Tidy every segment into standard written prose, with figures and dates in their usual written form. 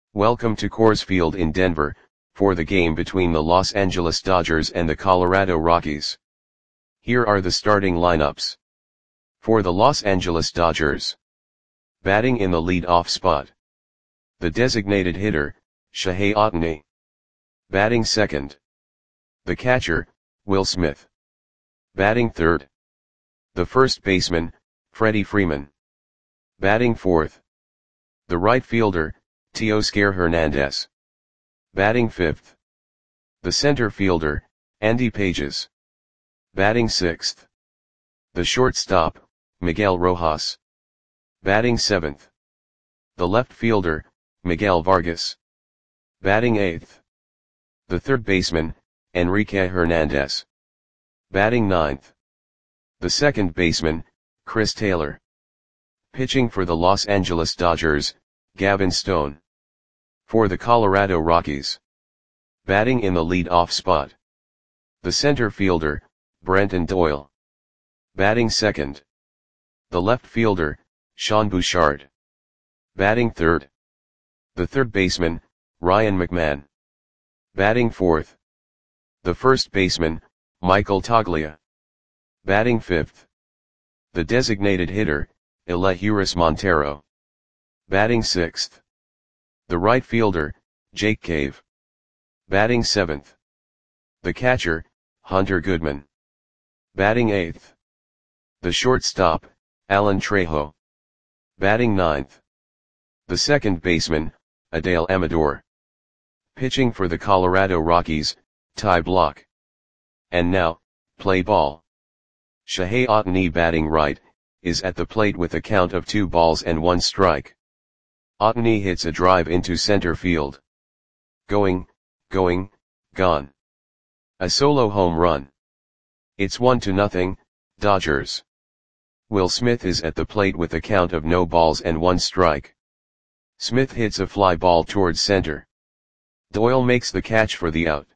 Welcome to Coors Field in Denver, for the game between the Los Angeles Dodgers and the Colorado Rockies. Here are the starting lineups. For the Los Angeles Dodgers. Batting in the lead-off spot. The designated hitter, Shohei Ohtani. Batting second. The catcher, Will Smith. Batting third. The first baseman, Freddie Freeman. Batting fourth. The right fielder, Teoscar Hernandez. Batting fifth. The center fielder, Andy Pages. Batting sixth. The shortstop, Miguel Rojas. Batting seventh. The left fielder, Miguel Vargas. Batting eighth. The third baseman, Enrique Hernandez. Batting ninth. The second baseman, Chris Taylor. Pitching for the Los Angeles Dodgers, Gavin Stone. For the Colorado Rockies. Batting in the lead-off spot. The center fielder, Brenton Doyle. Batting second. The left fielder, Sean Bouchard. Batting third. The third baseman, Ryan McMahon. Batting fourth. The first baseman, Michael Toglia. Batting fifth. The designated hitter, Elehuris Montero. Batting sixth. The right fielder, Jake Cave. Batting seventh. The catcher, Hunter Goodman. Batting eighth. The shortstop, Alan Trejo. Batting ninth. The second baseman, Adael Amador. Pitching for the Colorado Rockies, Ty Blach. And now, play ball. Shohei Ohtani batting right, is at the plate with a count of 2-1 strike. Ohtani hits a drive into center field. Going, gone. A solo home run. It's 1-0, Dodgers. Will Smith is at the plate with a count of 0-1 strike. Smith hits a fly ball towards center. Doyle makes the catch for the out.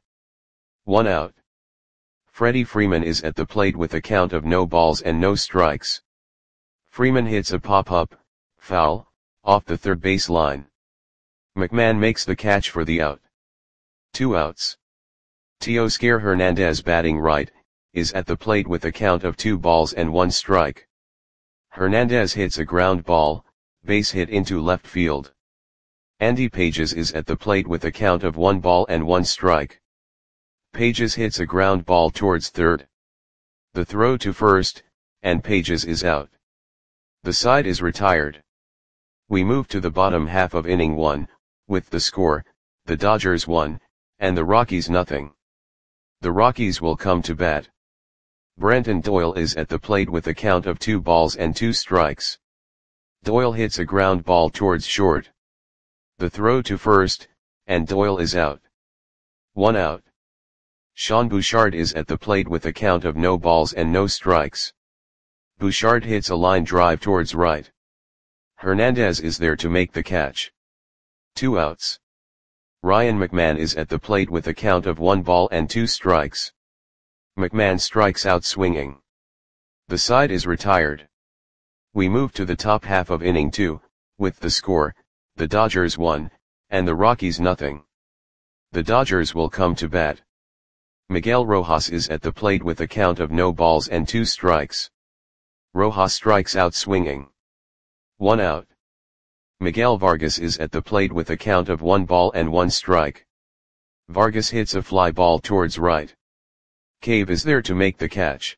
1 out. Freddie Freeman is at the plate with a count of 0 strikes. Freeman hits a pop-up, foul, off the third base line. McMahon makes the catch for the out. 2 outs. Teoscar Hernandez batting right, is at the plate with a count of 2-1 strike. Hernandez hits a ground ball, base hit into left field. Andy Pages is at the plate with a count of 1-1 strike. Pages hits a ground ball towards third. The throw to first, and Pages is out. The side is retired. We move to the bottom half of inning 1, with the score, the Dodgers 1, and the Rockies 0. The Rockies will come to bat. Brenton Doyle is at the plate with a count of 2 strikes. Doyle hits a ground ball towards short. The throw to first, and Doyle is out. 1 out. Sean Bouchard is at the plate with a count of 0 strikes. Bouchard hits a line drive towards right. Hernandez is there to make the catch. 2 outs. Ryan McMahon is at the plate with a count of 1-2 strikes. McMahon strikes out swinging. The side is retired. We move to the top half of inning 2, with the score, the Dodgers 1, and the Rockies 0. The Dodgers will come to bat. Miguel Rojas is at the plate with a count of 0-2 strikes. Rojas strikes out swinging. 1 out. Miguel Vargas is at the plate with a count of 1-1 strike. Vargas hits a fly ball towards right. Cave is there to make the catch.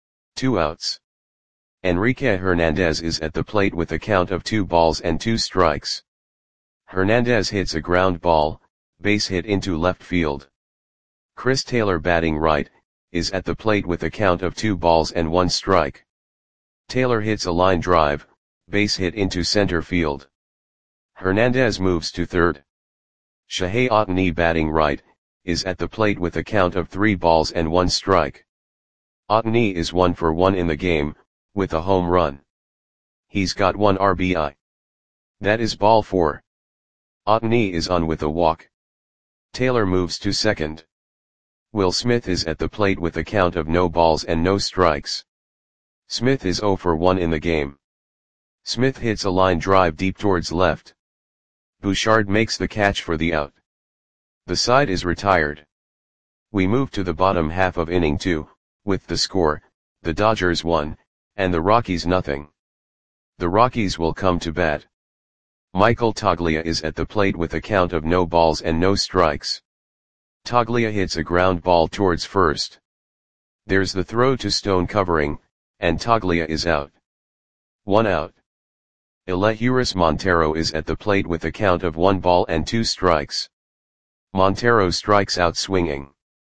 2 outs. Enrique Hernandez is at the plate with a count of 2 strikes. Hernandez hits a ground ball, base hit into left field. Chris Taylor batting right, is at the plate with a count of 2-1 strike. Taylor hits a line drive, base hit into center field. Hernandez moves to third. Shohei Ohtani batting right, is at the plate with a count of 3-1 strike. Ohtani is 1 for 1 in the game, with a home run. He's got 1 RBI. That is ball 4. Ohtani is on with a walk. Taylor moves to second. Will Smith is at the plate with a count of 0 strikes. Smith is 0 for 1 in the game. Smith hits a line drive deep towards left. Bouchard makes the catch for the out. The side is retired. We move to the bottom half of inning 2, with the score, the Dodgers 1, and the Rockies nothing. The Rockies will come to bat. Michael Toglia is at the plate with a count of no balls and no strikes. Toglia hits a ground ball towards first. There's the throw to Stone covering, and Toglia is out. 1 out. Elehuris Montero is at the plate with a count of 1 ball and 2 strikes. Montero strikes out swinging.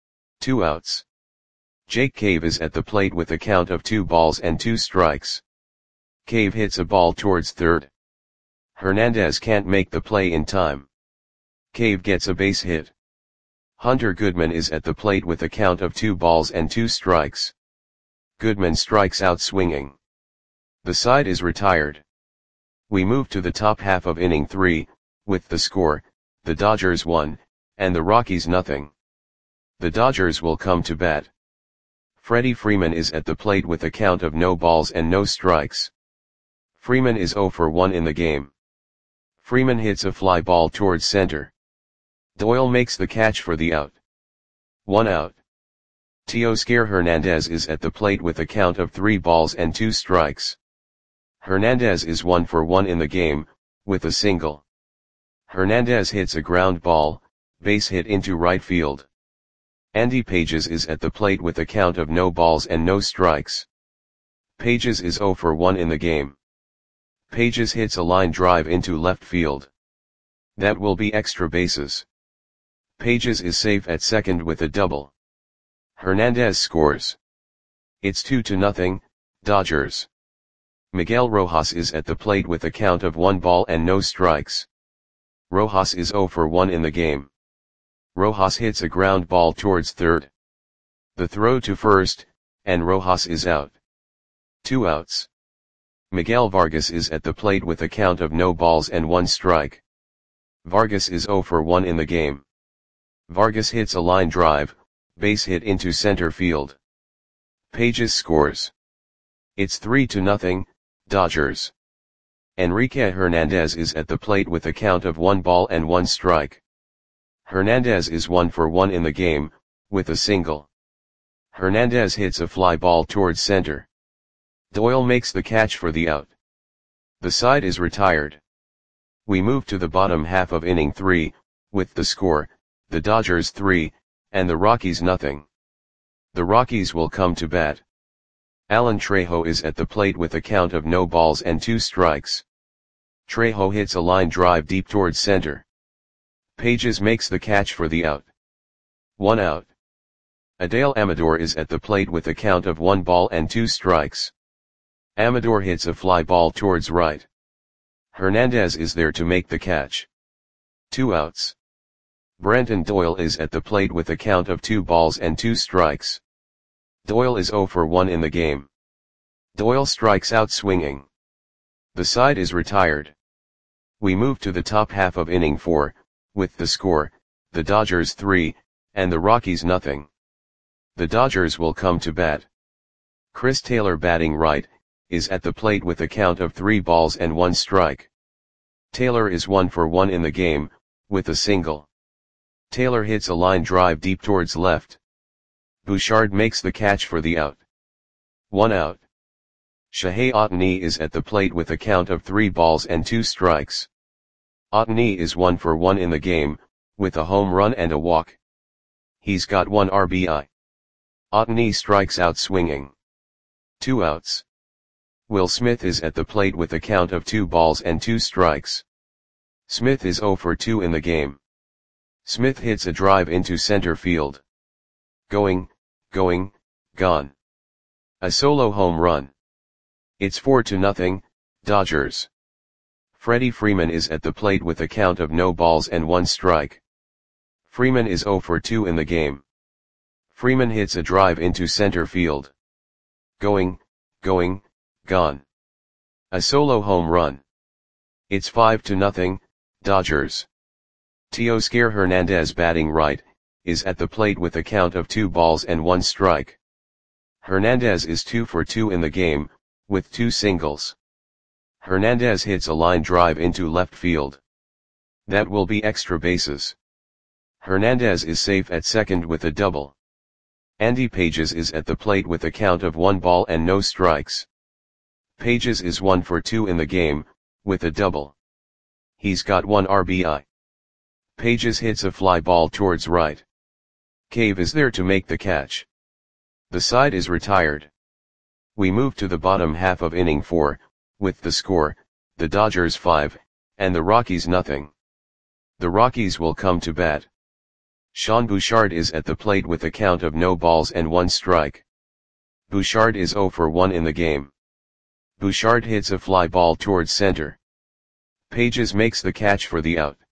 2 outs. Jake Cave is at the plate with a count of 2 balls and 2 strikes. Cave hits a ball towards third. Hernandez can't make the play in time. Cave gets a base hit. Hunter Goodman is at the plate with a count of 2 balls and 2 strikes. Goodman strikes out swinging. The side is retired. We move to the top half of inning 3, with the score, the Dodgers 1, and the Rockies nothing. The Dodgers will come to bat. Freddie Freeman is at the plate with a count of no balls and no strikes. Freeman is 0 for 1 in the game. Freeman hits a fly ball towards center. Doyle makes the catch for the out. 1 out. Teoscar Hernandez is at the plate with a count of 3 balls and 2 strikes. Hernandez is 1 for 1 in the game, with a single. Hernandez hits a ground ball, base hit into right field. Andy Pages is at the plate with a count of no balls and no strikes. Pages is 0 for 1 in the game. Pages hits a line drive into left field. That will be extra bases. Pages is safe at second with a double. Hernandez scores. It's 2-0, Dodgers. Miguel Rojas is at the plate with a count of 1 ball and no strikes. Rojas is 0 for 1 in the game. Rojas hits a ground ball towards third. The throw to first, and Rojas is out. 2 outs. Miguel Vargas is at the plate with a count of no balls and 1 strike. Vargas is 0 for 1 in the game. Vargas hits a line drive, base hit into center field. Pages scores. It's 3-0, Dodgers. Enrique Hernandez is at the plate with a count of 1 ball and 1 strike. Hernandez is 1 for 1 in the game, with a single. Hernandez hits a fly ball towards center. Doyle makes the catch for the out. The side is retired. We move to the bottom half of inning 3, with the score, the Dodgers 3, and the Rockies nothing. The Rockies will come to bat. Alan Trejo is at the plate with a count of no balls and 2 strikes. Trejo hits a line drive deep towards center. Pages makes the catch for the out. 1 out. Adael Amador is at the plate with a count of 1 ball and 2 strikes. Amador hits a fly ball towards right. Hernandez is there to make the catch. 2 outs. Brenton Doyle is at the plate with a count of 2 balls and 2 strikes. Doyle is 0 for 1 in the game. Doyle strikes out swinging. The side is retired. We move to the top half of inning 4, with the score, the Dodgers 3, and the Rockies nothing. The Dodgers will come to bat. Chris Taylor batting right, is at the plate with a count of 3 balls and 1 strike. Taylor is 1 for 1 in the game, with a single. Taylor hits a line drive deep towards left. Bouchard makes the catch for the out. 1 out. Shohei Ohtani is at the plate with a count of 3 balls and 2 strikes. Ohtani is 1 for 1 in the game, with a home run and a walk. He's got 1 RBI. Ohtani strikes out swinging. 2 outs. Will Smith is at the plate with a count of 2 balls and 2 strikes. Smith is 0 for 2 in the game. Smith hits a drive into center field. Going, gone. A solo home run. It's 4-0, Dodgers. Freddie Freeman is at the plate with a count of no balls and 1 strike. Freeman is 0 for 2 in the game. Freeman hits a drive into center field. Going, gone. A solo home run. It's 5-0, Dodgers. Teoscar Hernandez batting right, is at the plate with a count of 2 balls and 1 strike. Hernandez is 2 for 2 in the game, with 2 singles. Hernandez hits a line drive into left field. That will be extra bases. Hernandez is safe at second with a double. Andy Pages is at the plate with a count of 1 ball and no strikes. Pages is 1 for 2 in the game, with a double. He's got 1 RBI. Pages hits a fly ball towards right. Cave is there to make the catch. The side is retired. We move to the bottom half of inning 4, with the score, the Dodgers 5, and the Rockies nothing. The Rockies will come to bat. Sean Bouchard is at the plate with a count of no balls and 1 strike. Bouchard is 0 for 1 in the game. Bouchard hits a fly ball towards center. Pages makes the catch for the out.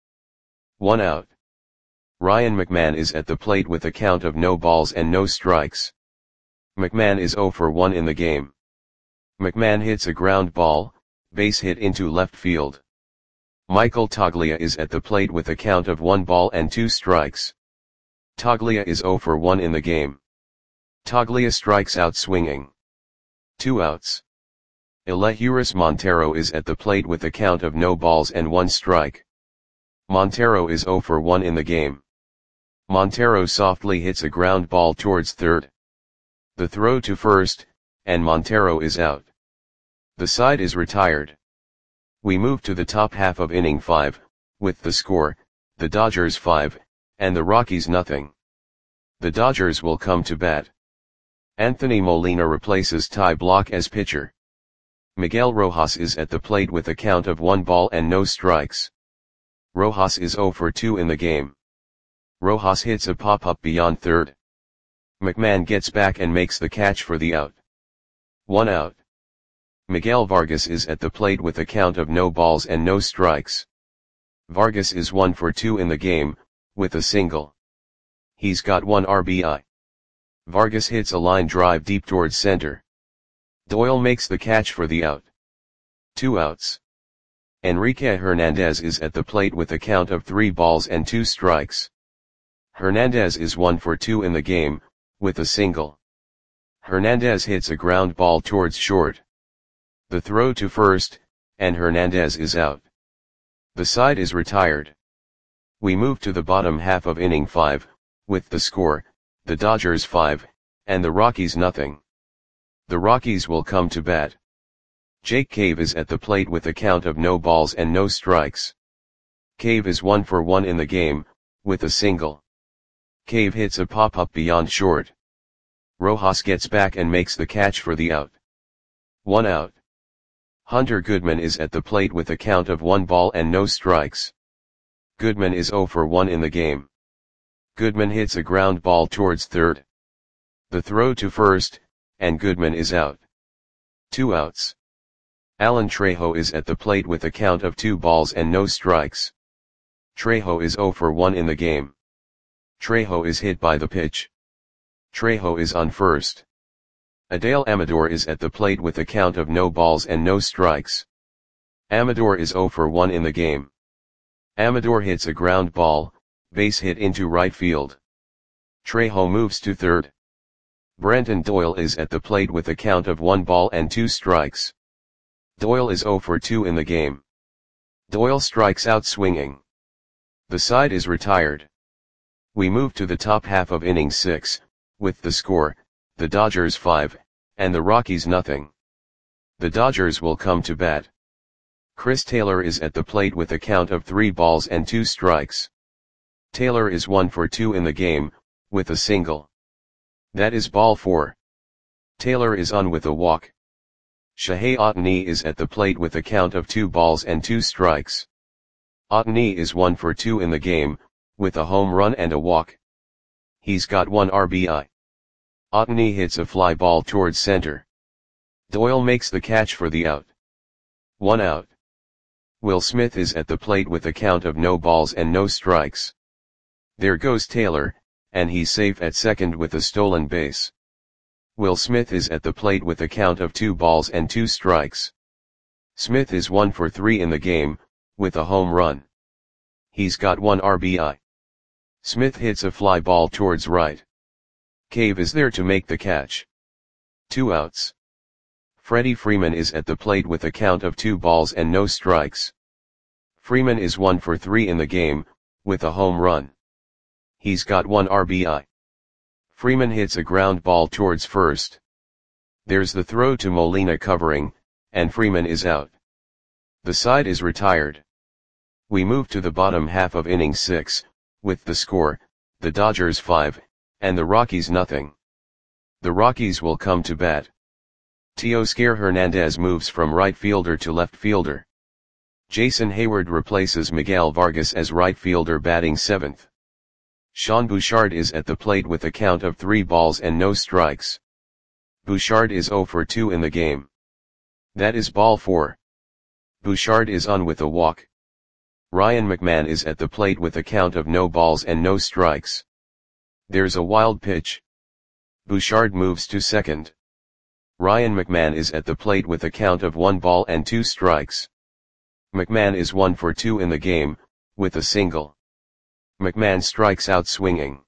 1 out. Ryan McMahon is at the plate with a count of no balls and no strikes. McMahon is 0 for 1 in the game. McMahon hits a ground ball, base hit into left field. Michael Toglia is at the plate with a count of 1 ball and 2 strikes. Toglia is 0 for 1 in the game. Toglia strikes out swinging. 2 outs. Elehuris Montero is at the plate with a count of no balls and 1 strike. Montero is 0 for 1 in the game. Montero softly hits a ground ball towards third. The throw to first, and Montero is out. The side is retired. We move to the top half of inning 5, with the score, the Dodgers 5, and the Rockies nothing. The Dodgers will come to bat. Anthony Molina replaces Ty Blach as pitcher. Miguel Rojas is at the plate with a count of 1 ball and no strikes. Rojas is 0 for 2 in the game. Rojas hits a pop-up beyond third. McMahon gets back and makes the catch for the out. 1 out. Miguel Vargas is at the plate with a count of no balls and no strikes. Vargas is 1 for 2 in the game, with a single. He's got 1 RBI. Vargas hits a line drive deep towards center. Doyle makes the catch for the out. 2 outs. Enrique Hernandez is at the plate with a count of 3 balls and 2 strikes. Hernandez is 1 for 2 in the game, with a single. Hernandez hits a ground ball towards short. The throw to first, and Hernandez is out. The side is retired. We move to the bottom half of inning 5, with the score, the Dodgers 5, and the Rockies nothing. The Rockies will come to bat. Jake Cave is at the plate with a count of no balls and no strikes. Cave is 1 for 1 in the game, with a single. Cave hits a pop-up beyond short. Rojas gets back and makes the catch for the out. 1 out. Hunter Goodman is at the plate with a count of 1 ball and no strikes. Goodman is 0 for 1 in the game. Goodman hits a ground ball towards third. The throw to first, and Goodman is out. 2 outs. Alan Trejo is at the plate with a count of 2 balls and no strikes. Trejo is 0 for 1 in the game. Trejo is hit by the pitch. Trejo is on first. Adael Amador is at the plate with a count of no balls and no strikes. Amador is 0 for 1 in the game. Amador hits a ground ball, base hit into right field. Trejo moves to third. Brenton Doyle is at the plate with a count of 1 ball and 2 strikes. Doyle is 0 for 2 in the game. Doyle strikes out swinging. The side is retired. We move to the top half of inning 6, with the score, the Dodgers 5, and the Rockies nothing. The Dodgers will come to bat. Chris Taylor is at the plate with a count of 3 balls and 2 strikes. Taylor is 1 for 2 in the game, with a single. That is ball 4. Taylor is on with a walk. Shohei Ohtani is at the plate with a count of 2 balls and 2 strikes. Ohtani is 1 for 2 in the game, with a home run and a walk. He's got 1 RBI. Ohtani hits a fly ball towards center. Doyle makes the catch for the out. 1 out. Will Smith is at the plate with a count of no balls and no strikes. There goes Taylor, and he's safe at second with a stolen base. Will Smith is at the plate with a count of 2 balls and 2 strikes. Smith is 1 for 3 in the game, with a home run. He's got 1 RBI. Smith hits a fly ball towards right. Cave is there to make the catch. 2 outs. Freddie Freeman is at the plate with a count of 2 balls and no strikes. Freeman is 1 for 3 in the game, with a home run. He's got 1 RBI. Freeman hits a ground ball towards first. There's the throw to Molina covering, and Freeman is out. The side is retired. We move to the bottom half of inning 6, with the score, the Dodgers 5, and the Rockies nothing. The Rockies will come to bat. Teoscar Hernandez moves from right fielder to left fielder. Jason Hayward replaces Miguel Vargas as right fielder batting 7th. Sean Bouchard is at the plate with a count of 3 balls and no strikes. Bouchard is 0 for 2 in the game. That is ball 4. Bouchard is on with a walk. Ryan McMahon is at the plate with a count of no balls and no strikes. There's a wild pitch. Bouchard moves to second. Ryan McMahon is at the plate with a count of 1 ball and 2 strikes. McMahon is 1 for 2 in the game, with a single. McMahon strikes out swinging.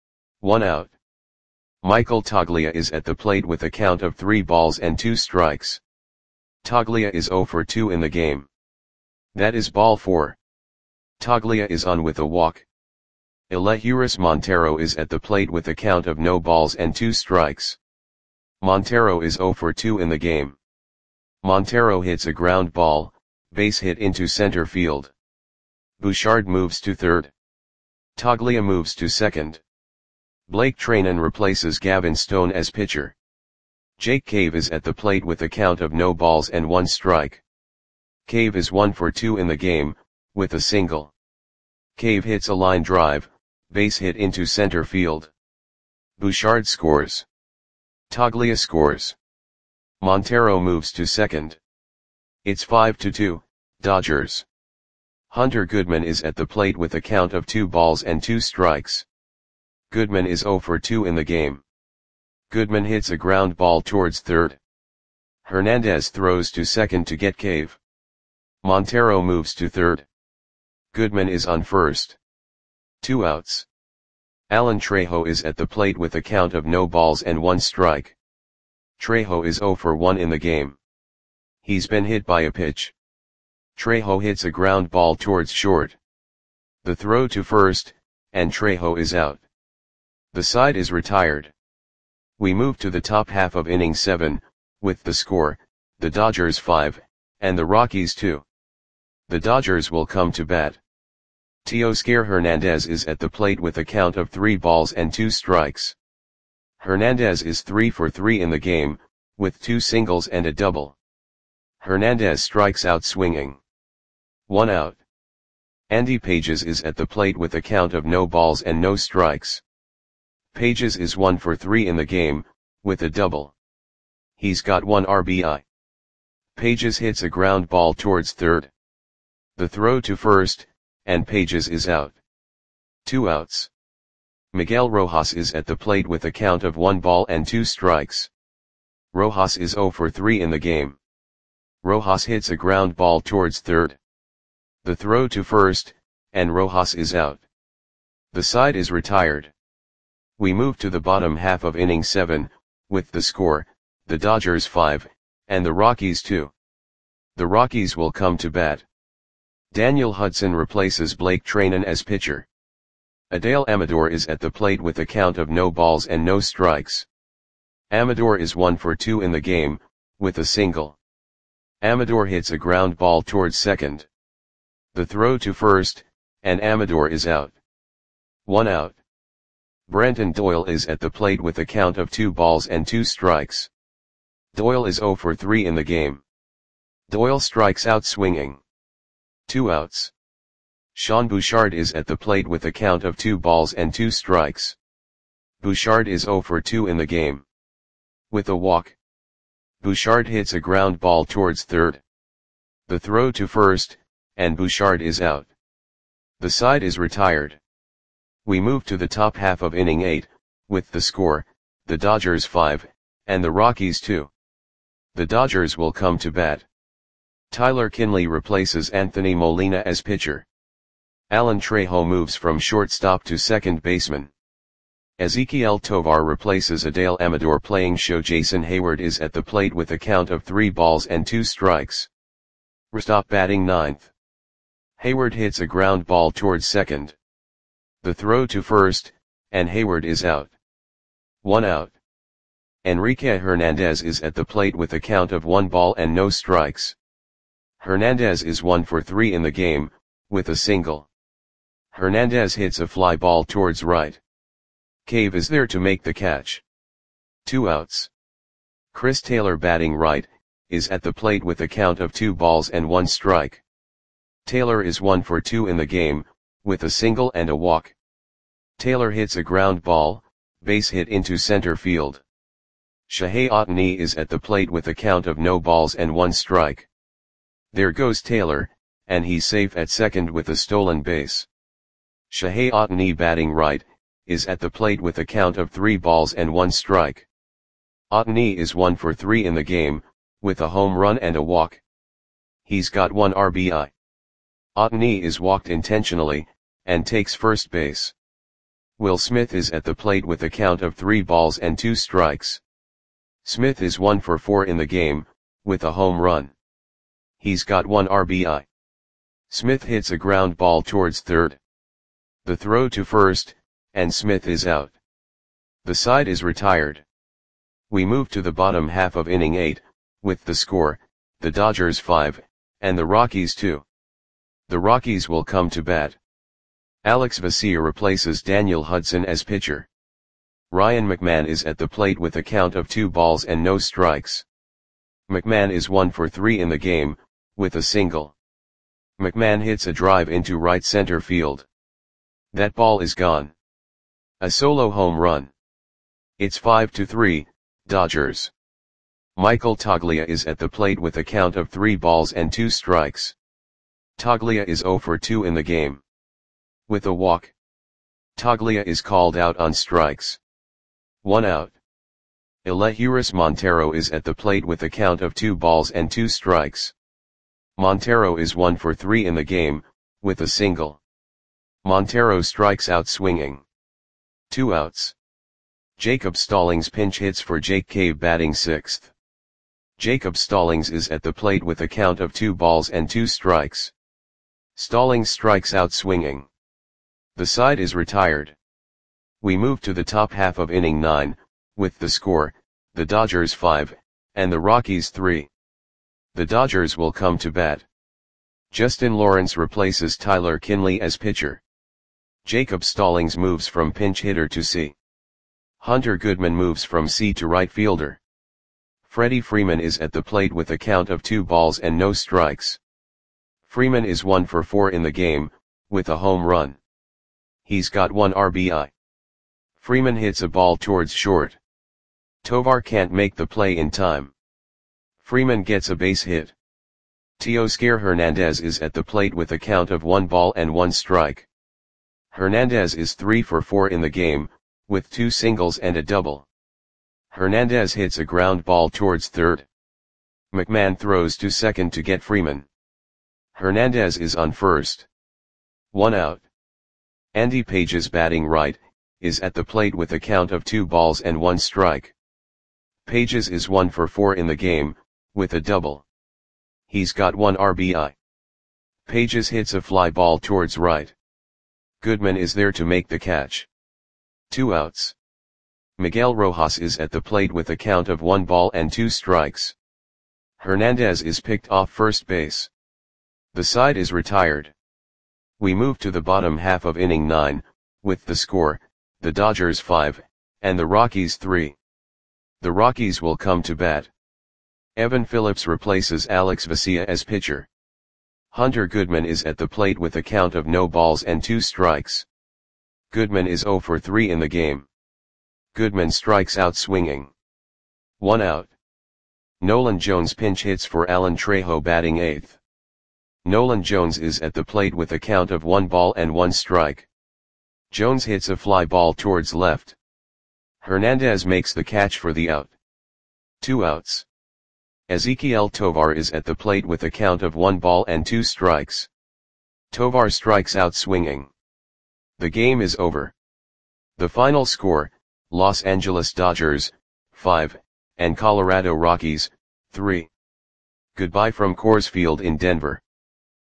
1 out. Michael Toglia is at the plate with a count of 3 balls and 2 strikes. Toglia is 0 for 2 in the game. That is ball 4. Toglia is on with a walk. Elehuris Montero is at the plate with a count of no balls and 2 strikes. Montero is 0 for 2 in the game. Montero hits a ground ball, base hit into center field. Bouchard moves to third. Toglia moves to second. Blake Treinen replaces Gavin Stone as pitcher. Jake Cave is at the plate with a count of no balls and 1 strike. Cave is 1 for 2 in the game, with a single. Cave hits a line drive, base hit into center field. Bouchard scores. Toglia scores. Montero moves to second. It's 5-2, Dodgers. Hunter Goodman is at the plate with a count of 2 balls and 2 strikes. Goodman is 0 for 2 in the game. Goodman hits a ground ball towards third. Hernandez throws to second to get Cave. Montero moves to third. Goodman is on first. 2 outs. Alan Trejo is at the plate with a count of no balls and 1 strike. Trejo is 0 for 1 in the game. He's been hit by a pitch. Trejo hits a ground ball towards short. The throw to first, and Trejo is out. The side is retired. We move to the top half of inning 7, with the score, the Dodgers 5, and the Rockies 2. The Dodgers will come to bat. Teoscar Hernandez is at the plate with a count of 3 balls and 2 strikes. Hernandez is 3 for 3 in the game, with 2 singles and a double. Hernandez strikes out swinging. 1 out. Andy Pages is at the plate with a count of no balls and no strikes. Pages is 1 for 3 in the game, with a double. He's got 1 RBI. Pages hits a ground ball towards third. The throw to first, and Pages is out. 2 outs. Miguel Rojas is at the plate with a count of 1 ball and 2 strikes. Rojas is 0 for 3 in the game. Rojas hits a ground ball towards third. The throw to first, and Rojas is out. The side is retired. We move to the bottom half of inning 7, with the score, the Dodgers 5, and the Rockies 2. The Rockies will come to bat. Daniel Hudson replaces Blake Treinen as pitcher. Adael Amador is at the plate with a count of no balls and no strikes. Amador is 1 for 2 in the game, with a single. Amador hits a ground ball towards second. The throw to first, and Amador is out. 1 out. Brenton Doyle is at the plate with a count of 2 balls and 2 strikes. Doyle is 0 for 3 in the game. Doyle strikes out swinging. 2 outs. Sean Bouchard is at the plate with a count of 2 balls and 2 strikes. Bouchard is 0 for 2 in the game. With a walk. Bouchard hits a ground ball towards third. The throw to first, and Bouchard is out. The side is retired. We move to the top half of inning 8, with the score, the Dodgers 5, and the Rockies 2. The Dodgers will come to bat. Tyler Kinley replaces Anthony Molina as pitcher. Alan Trejo moves from shortstop to second baseman. Ezequiel Tovar replaces Adael Amador playing show. Jason Hayward is at the plate with a count of 3 balls and 2 strikes. Restop batting 9th. Hayward hits a ground ball towards second. The throw to first, and Hayward is out. 1 out. Enrique Hernandez is at the plate with a count of 1 ball and no strikes. Hernandez is 1 for 3 in the game, with a single. Hernandez hits a fly ball towards right. Cave is there to make the catch. 2 outs. Chris Taylor, batting right, is at the plate with a count of 2 balls and 1 strike. Taylor is 1 for 2 in the game, with a single and a walk. Taylor hits a ground ball, base hit into center field. Shohei Ohtani is at the plate with a count of no balls and 1 strike. There goes Taylor, and he's safe at second with a stolen base. Shohei Ohtani, batting right, is at the plate with a count of 3 balls and 1 strike. Ohtani is 1 for 3 in the game, with a home run and a walk. He's got 1 RBI. Ohtani is walked intentionally, and takes first base. Will Smith is at the plate with a count of 3 balls and 2 strikes. Smith is 1 for 4 in the game, with a home run. He's got 1 RBI. Smith hits a ground ball towards third. The throw to first, and Smith is out. The side is retired. We move to the bottom half of inning 8, with the score, the Dodgers 5, and the Rockies 2. The Rockies will come to bat. Alex Vesia replaces Daniel Hudson as pitcher. Ryan McMahon is at the plate with a count of 2 balls and no strikes. McMahon is 1 for 3 in the game, with a single. McMahon hits a drive into right center field. That ball is gone. A solo home run. It's 5-3, Dodgers. Michael Toglia is at the plate with a count of 3 balls and 2 strikes. Toglia is 0 for 2 in the game. With a walk. Toglia is called out on strikes. 1 out. Elehuris Montero is at the plate with a count of 2 balls and 2 strikes. Montero is 1 for 3 in the game, with a single. Montero strikes out swinging. 2 outs. Jacob Stallings pinch hits for Jake Cave, batting 6th. Jacob Stallings is at the plate with a count of 2 balls and 2 strikes. Stallings strikes out swinging. The side is retired. We move to the top half of inning 9, with the score, the Dodgers 5, and the Rockies 3. The Dodgers will come to bat. Justin Lawrence replaces Tyler Kinley as pitcher. Jacob Stallings moves from pinch hitter to C. Hunter Goodman moves from C to right fielder. Freddie Freeman is at the plate with a count of 2 balls and no strikes. Freeman is 1 for 4 in the game, with a home run. He's got 1 RBI. Freeman hits a ball towards short. Tovar can't make the play in time. Freeman gets a base hit. Teoscar Hernandez is at the plate with a count of 1 ball and 1 strike. Hernandez is 3 for 4 in the game, with 2 singles and a double. Hernandez hits a ground ball towards third. McMahon throws to second to get Freeman. Hernandez is on first. 1 out. Andy Pages, batting right, is at the plate with a count of 2 balls and 1 strike. Pages is 1 for 4 in the game, with a double. He's got 1 RBI. Pages hits a fly ball towards right. Goodman is there to make the catch. 2 outs. Miguel Rojas is at the plate with a count of 1 ball and 2 strikes. Hernandez is picked off first base. The side is retired. We move to the bottom half of inning 9, with the score, the Dodgers 5, and the Rockies 3. The Rockies will come to bat. Evan Phillips replaces Alex Vesia as pitcher. Hunter Goodman is at the plate with a count of no balls and 2 strikes. Goodman is 0 for 3 in the game. Goodman strikes out swinging. 1 out. Nolan Jones pinch hits for Alan Trejo, batting 8th. Nolan Jones is at the plate with a count of 1 ball and 1 strike. Jones hits a fly ball towards left. Hernandez makes the catch for the out. 2 outs. Ezequiel Tovar is at the plate with a count of 1 ball and 2 strikes. Tovar strikes out swinging. The game is over. The final score, Los Angeles Dodgers, 5, and Colorado Rockies, 3. Goodbye from Coors Field in Denver.